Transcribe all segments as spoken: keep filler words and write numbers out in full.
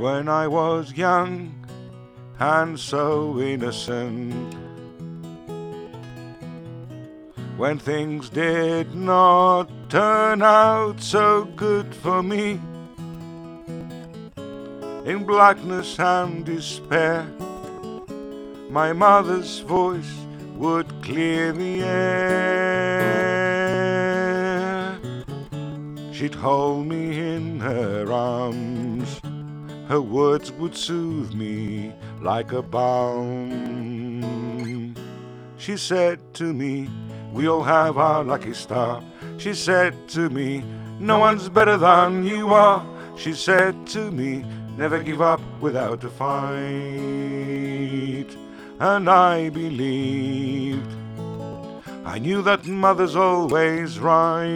when I was young and so innocent, when things did not turn out so good for me. In blackness and despair, my mother's voice would clear the air. She'd hold me in her arms, her words would soothe me like a balm. She said to me, we all have our lucky star. She said to me, no one's better than you are. She said to me, never give up without a fight. And I believed, I knew that mother's always right.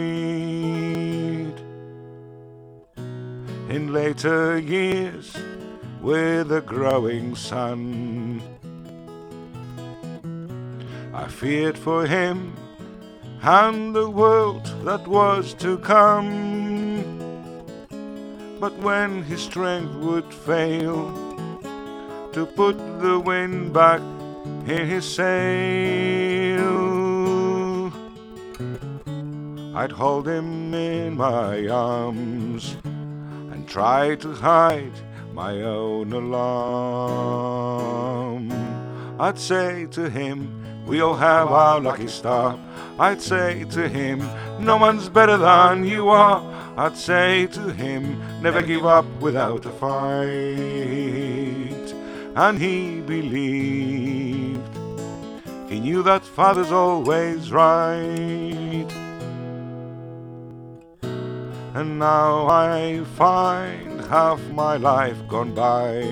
In later years, with a growing son, I feared for him and the world that was to come. But when his strength would fail to put the wind back in his sail, I'd hold him in my arms and try to hide my own alarm. I'd say to him, we all have our lucky star. I'd say to him, no one's better than you are. I'd say to him, never give up without a fight. And he believed, he knew that father's always right. And now I find half my life gone by.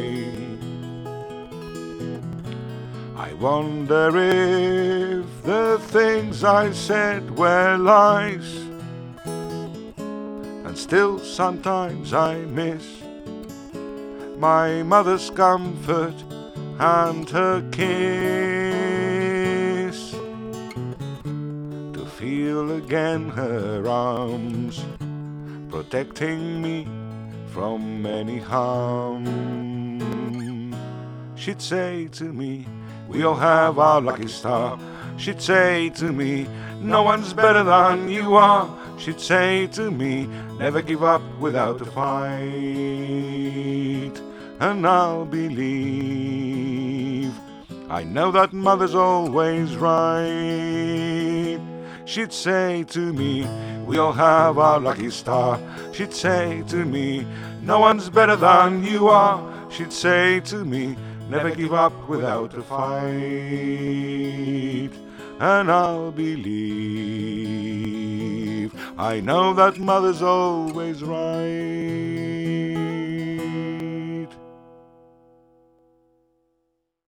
I wonder if the things I said were lies, and still sometimes I miss my mother's comfort and her kiss. To feel again her arms protecting me from any harm. She'd say to me, we all have our lucky star. She'd say to me, no one's better than you are. She'd say to me, never give up without a fight. And I'll believe, I know that mother's always right. She'd say to me, we all have our lucky star. She'd say to me, no one's better than you are. She'd say to me, never give up without a fight. And I'll believe, I know that mother's always right.